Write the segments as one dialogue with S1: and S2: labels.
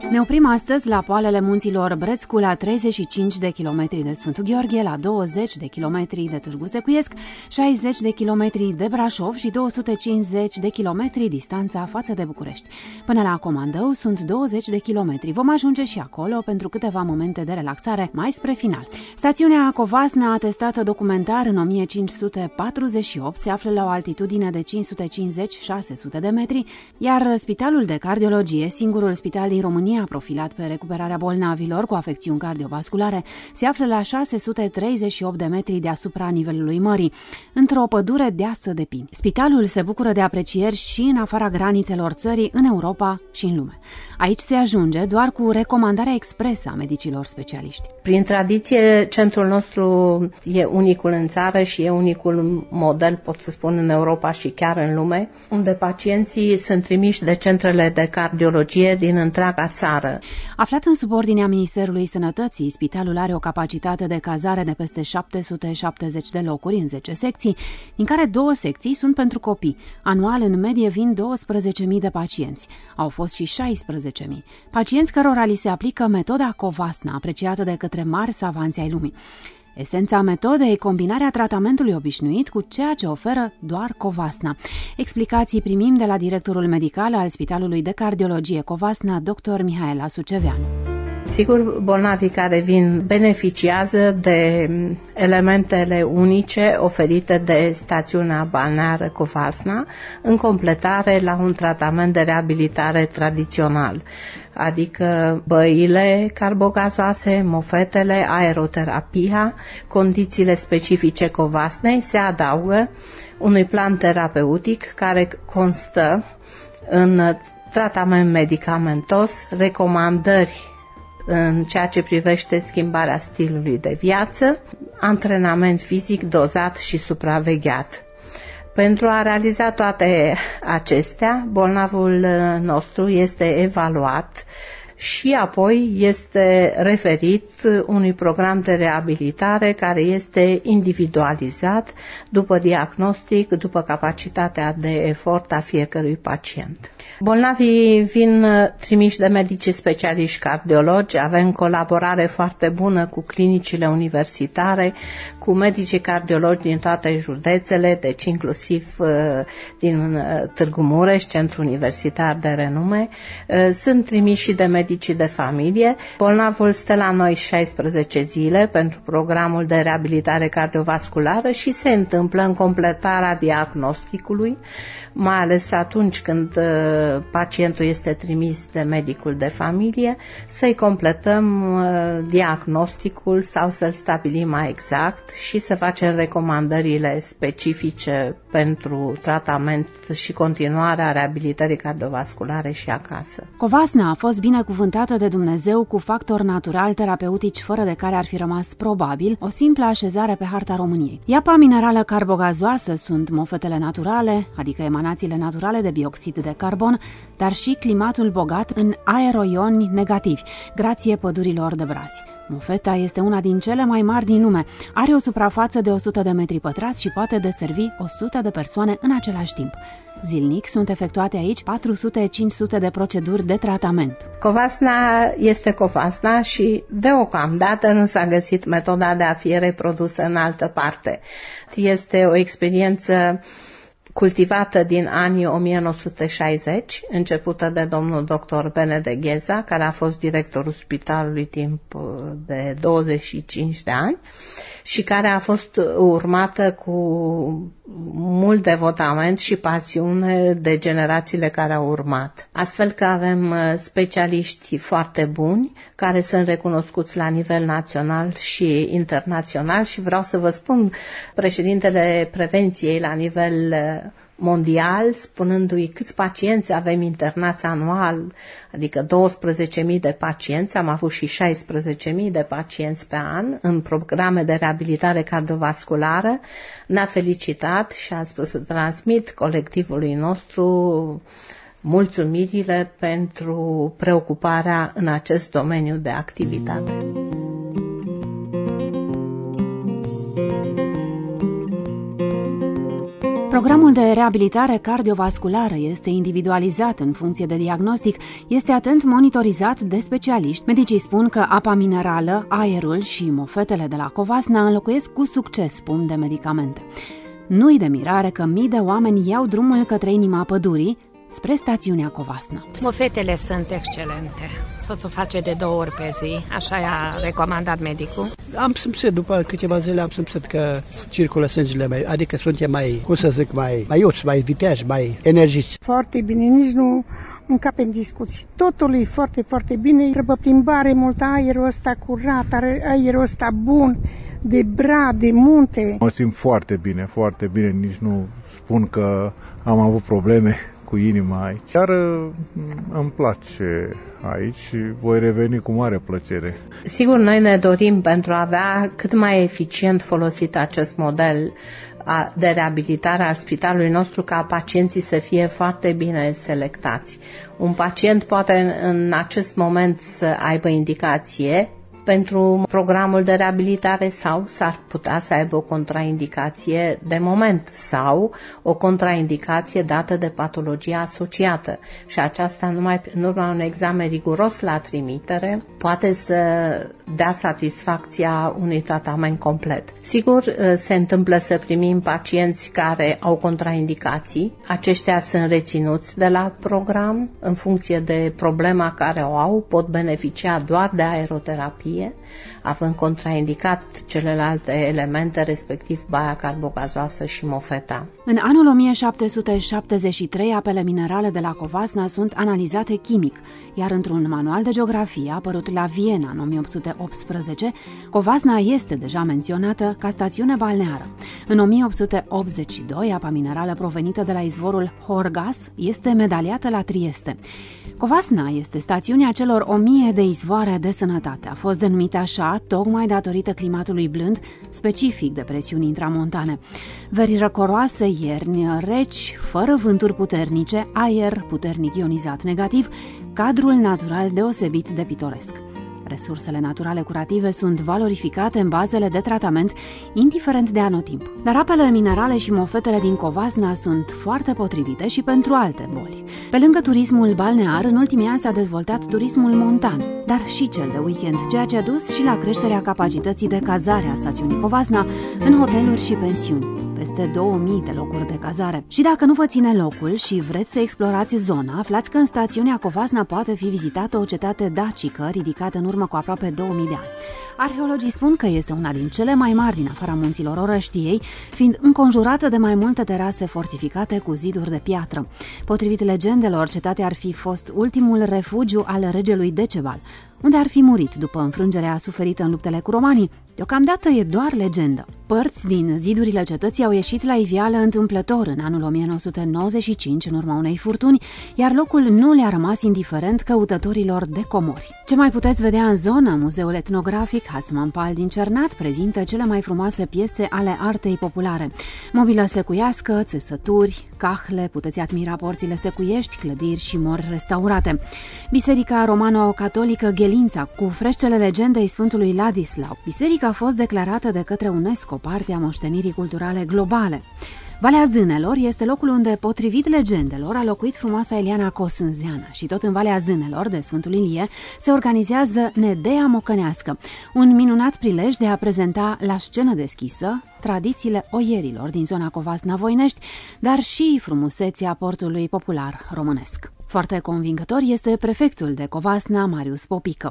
S1: Ne oprim astăzi la poalele munților Brețcu, la 35 de kilometri de Sfântul Gheorghe, la 20 de kilometri de Târgu Secuiesc, 60 de kilometri de Brașov și 250 de kilometri distanța față de București. Până la Comandău sunt 20 de kilometri. Vom ajunge și acolo pentru câteva momente de relaxare mai spre final. Stațiunea Covasna, atestată documentar în 1548, se află la o altitudine de 550-600 de metri, iar Spitalul de Cardiologie, singurul spital din România profilat pe recuperarea bolnavilor cu afecțiuni cardiovasculare, se află la 638 de metri deasupra nivelului mării, într-o pădure deasă de pini. Spitalul se bucură de aprecieri și în afara granițelor țării, în Europa și în lume. Aici se ajunge doar cu recomandarea expresă a medicilor specialiști.
S2: Prin tradiție, centrul nostru e unicul în țară și e unicul model, pot să spun, în Europa și chiar în lume, unde pacienții sunt trimiși de centrele de cardiologie din întreaga țară.
S1: Aflat în subordinea Ministerului Sănătății, spitalul are o capacitate de cazare de peste 770 de locuri în 10 secții, din care 2 secții sunt pentru copii. Anual, în medie, vin 12.000 de pacienți. Au fost și 16.000. Pacienți cărora li se aplică metoda Covasna, apreciată de către mari savanți ai lumii. Esența metodei e combinarea tratamentului obișnuit cu ceea ce oferă doar Covasna. Explicații primim de la directorul medical al Spitalului de Cardiologie Covasna, dr. Mihaela Suceveanu.
S2: Sigur, bolnavii care vin beneficiază de elementele unice oferite de stațiunea balneară Covasna în completare la un tratament de reabilitare tradițional, adică băile carbogazoase, mofetele, aeroterapia, condițiile specifice Covasnei se adaugă unui plan terapeutic care constă în tratament medicamentos, recomandări în ceea ce privește schimbarea stilului de viață, antrenament fizic dozat și supravegheat. Pentru a realiza toate acestea, bolnavul nostru este evaluat și apoi este referit unui program de reabilitare care este individualizat după diagnostic, după capacitatea de efort a fiecărui pacient. Bolnavii vin trimiși de medici specialiști cardiologi, avem colaborare foarte bună cu clinicile universitare, cu medicii cardiologi din toate județele, deci inclusiv din Târgu Mureș, centru universitar de renume. Sunt trimiși și de medicii de familie. Bolnavul stă la noi 16 zile pentru programul de reabilitare cardiovasculară și se întâmplă în completarea diagnosticului, mai ales atunci când pacientul este trimis de medicul de familie, să-i completăm diagnosticul sau să-l stabilim mai exact și să facem recomandările specifice pentru tratament și continuarea reabilitării cardiovasculare și acasă.
S1: Covasna a fost binecuvântată de Dumnezeu cu factori natural terapeutici fără de care ar fi rămas probabil o simplă așezare pe harta României. Apa minerală carbogazoasă sunt mofetele naturale, adică emanațiile naturale de bioxid de carbon, dar și climatul bogat în aeroioni negativi, grație pădurilor de brazi. Mofeta este una din cele mai mari din lume. Are o suprafață de 100 de metri pătrați și poate deservi 100 de persoane în același timp. Zilnic sunt efectuate aici 400-500 de proceduri de tratament.
S2: Covasna este Covasna și deocamdată nu s-a găsit metoda de a fi reprodusă în altă parte. Este o experiență cultivată din anii 1960, începută de domnul dr. Benedek Gheza, care a fost directorul spitalului timp de 25 de ani și care a fost urmată cu mult devotament și pasiune de generațiile care au urmat. Astfel că avem specialiști foarte buni care sunt recunoscuți la nivel național și internațional și vreau să vă spun, președintele prevenției la nivel mondial, spunându-i câți pacienți avem internați anual, adică 12.000 de pacienți, am avut și 16.000 de pacienți pe an în programe de reabilitare cardiovasculară, ne-a felicitat și a spus să transmit colectivului nostru mulțumirile pentru preocuparea în acest domeniu de activitate.
S1: Programul de reabilitare cardiovasculară este individualizat în funcție de diagnostic, este atent monitorizat de specialiști. Medicii spun că apa minerală, aerul și mofetele de la Covasna înlocuiesc cu succes pumni de medicamente. Nu-i de mirare că mii de oameni iau drumul către inima pădurii, spre stațiunea Covasna.
S3: Mofetele sunt excelente. Soțul face de 2 ori pe zi, așa i-a recomandat medicul.
S4: Am simțit, după câteva zile, am simțit că circulă sângele mai, adică suntem mai, cum să zic, mai iuți, mai viteji, mai energici.
S5: Foarte bine, nici nu încap în discuții. Totul e foarte, foarte bine. Trebuie plimbare mult, aerul ăsta curat, aerul ăsta bun, de brad, de munte.
S6: Mă simt foarte bine, nici nu spun că am avut probleme cu inima aici. Chiar îmi place aici și voi reveni cu mare plăcere.
S2: Sigur, noi ne dorim pentru a avea cât mai eficient folosit acest model de reabilitare al spitalului nostru, ca pacienții să fie foarte bine selectați. Un pacient poate în acest moment să aibă indicație pentru programul de reabilitare sau s-ar putea să aibă o contraindicație de moment sau o contraindicație dată de patologia asociată și aceasta numai în urma un examen riguros la trimitere poate să dea satisfacția unui tratament complet. Sigur, se întâmplă să primim pacienți care au contraindicații, aceștia sunt reținuți de la program în funcție de problema care o au, pot beneficia doar de aeroterapie, având contraindicat celelalte elemente, respectiv baia carbogazoasă și mofeta.
S1: În anul 1773, apele minerale de la Covasna sunt analizate chimic, iar într-un manual de geografie apărut la Viena în 1818, Covasna este deja menționată ca stațiune balneară. În 1882, apa minerală provenită de la izvorul Horgas este medaliată la Trieste. Covasna este stațiunea celor 1000 de izvoare de sănătate. A fost denumită așa tocmai datorită climatului blând, specific de presiuni intramontane. Veri răcoroase, ierni reci, fără vânturi puternice, aer puternic ionizat negativ, cadrul natural deosebit de pitoresc. Resursele naturale curative sunt valorificate în bazele de tratament, indiferent de anotimp. Dar apele minerale și mofetele din Covasna sunt foarte potrivite și pentru alte boli. Pe lângă turismul balnear, în ultimii ani s-a dezvoltat turismul montan, dar și cel de weekend, ceea ce a dus și la creșterea capacității de cazare a stațiunii Covasna în hoteluri și pensiuni. Peste 2000 de locuri de cazare. Și dacă nu vă ține locul și vreți să explorați zona, aflați că în stațiunea Covasna poate fi vizitată o cetate dacică ridicată în urmă cu aproape 2000 de ani. Arheologii spun că este una din cele mai mari din afara munților Orăștiei, fiind înconjurată de mai multe terase fortificate cu ziduri de piatră. Potrivit legendelor, cetatea ar fi fost ultimul refugiu al regelui Decebal, unde ar fi murit după înfrângerea suferită în luptele cu romanii. Deocamdată e doar legendă. Părți din zidurile cetății au ieșit la iveală întâmplător în anul 1995 în urma unei furtuni, iar locul nu le-a rămas indiferent căutătorilor de comori. Ce mai puteți vedea în zonă? Muzeul etnografic Hasmanpal din Cernat prezintă cele mai frumoase piese ale artei populare. Mobilă secuiască, țesături, cahle, puteți admira porțile secuiești, clădiri și mori restaurate. Biserica romano-catolică Ghelința, cu freșcele legendei Sfântului Ladislau. Biserica a fost declarată de către UNESCO parte a moștenirii culturale globale. Valea Zânelor este locul unde, potrivit legendelor, a locuit frumoasa Eliana Cosânzeană și tot în Valea Zânelor de Sfântul Ilie se organizează Nedea Mocănească, un minunat prilej de a prezenta la scenă deschisă tradițiile oierilor din zona Covasna-Voinești, dar și frumusețea portului popular românesc. Foarte convingător este prefectul de Covasna, Marius Popică.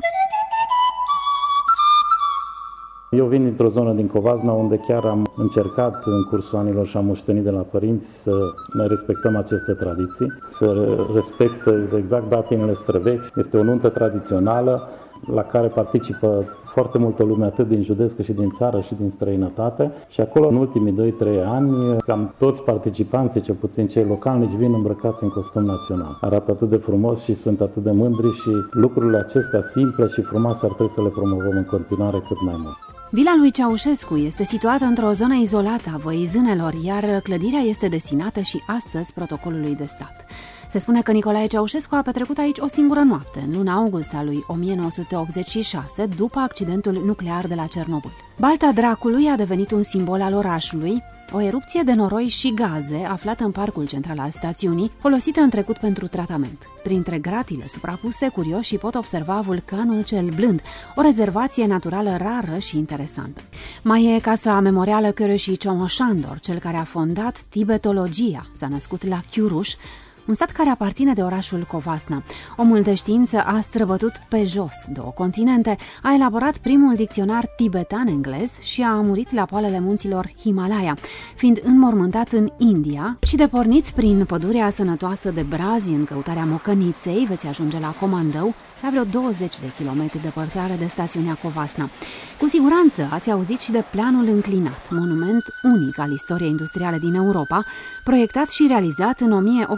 S7: Eu vin dintr-o zonă din Covasna unde chiar am încercat în cursul anilor și am moștenit de la părinți să ne respectăm aceste tradiții, să respectă exact datinele străvechi. Este o nuntă tradițională la care participă foarte multă lume, atât din județ cât și din țară și din străinătate. Și acolo, în ultimii 2-3 ani, cam toți participanții, cel puțin cei localnici, vin îmbrăcați în costum național. Arată atât de frumos și sunt atât de mândri și lucrurile acestea simple și frumoase ar trebui să le promovăm în continuare cât mai mult.
S1: Vila lui Ceaușescu este situată într-o zonă izolată a Văii Zânelor, iar clădirea este destinată și astăzi protocolului de stat. Se spune că Nicolae Ceaușescu a petrecut aici o singură noapte, în luna august a lui 1986, după accidentul nuclear de la Cernobâl. Balta Dracului a devenit un simbol al orașului, o erupție de noroi și gaze aflată în parcul central al stațiunii, folosită în trecut pentru tratament. Printre gratile suprapuse, curioșii pot observa vulcanul cel blând, o rezervație naturală rară și interesantă. Mai e casa memorială Körösi Csomósándor, cel care a fondat tibetologia. S-a născut la Chiuruș, un sat care aparține de orașul Covasna. Omul de știință a străbătut pe jos 2 continente, a elaborat primul dicționar tibetan-englez și a murit la poalele munților Himalaya, fiind înmormântat în India. Și de porniți prin pădurea sănătoasă de Brazi în căutarea Mocăniței, veți ajunge la Comandău, la vreo 20 de kilometri departare de stațiunea Covasna. Cu siguranță ați auzit și de planul înclinat, monument unic al istoriei industriale din Europa, proiectat și realizat în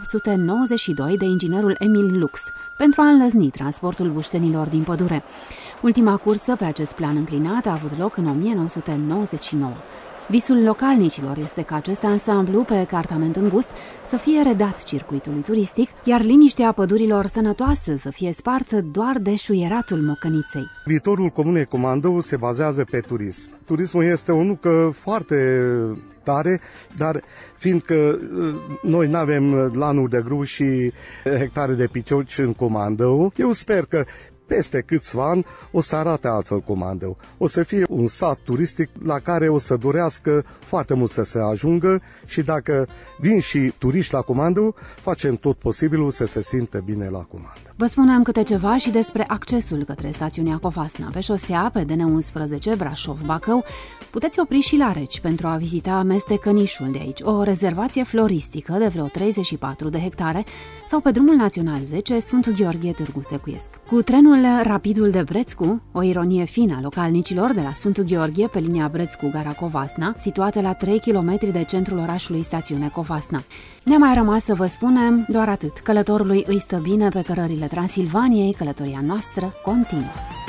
S1: 1892 de inginerul Emil Lux, pentru a înlăzni transportul buștenilor din pădure. Ultima cursă pe acest plan înclinat a avut loc în 1999. Visul localnicilor este ca acest ansamblu pe cartament îngust să fie redat circuitului turistic, iar liniștea pădurilor sănătoase să fie spartă doar de șuieratul Mocăniței.
S8: Viitorul comunei Comandău se bazează pe turism. Turismul este o nucă foarte tare, dar fiindcă noi nu avem lanuri de grâu și hectare de picioci în Comandău, eu sper că peste câțiva ani o să arate altfel Comandău. O să fie un sat turistic la care o să dorească foarte mult să se ajungă și dacă vin și turiști la Comandău, facem tot posibilul să se simtă bine la Comandău.
S1: Vă spuneam câte ceva și despre accesul către stațiunea Covasna. Pe șosea, pe DN11 Brașov-Bacău, puteți opri și la Reci pentru a vizita Mestecănișul de aici, o rezervație floristică de vreo 34 de hectare, sau pe drumul național 10 Sfântul Gheorghe Târgu Secuiesc. Cu trenul Rapidul de Brețcu, o ironie fină a localnicilor de la Sfântul Gheorghe pe linia Brețcu-Gara Covasna, situată la 3 km de centrul orașului stațiune Covasna. Ne-a mai rămas să vă spunem doar atât. Călătorului îi stă bine pe cărările Transilvaniei, călătoria noastră continuă.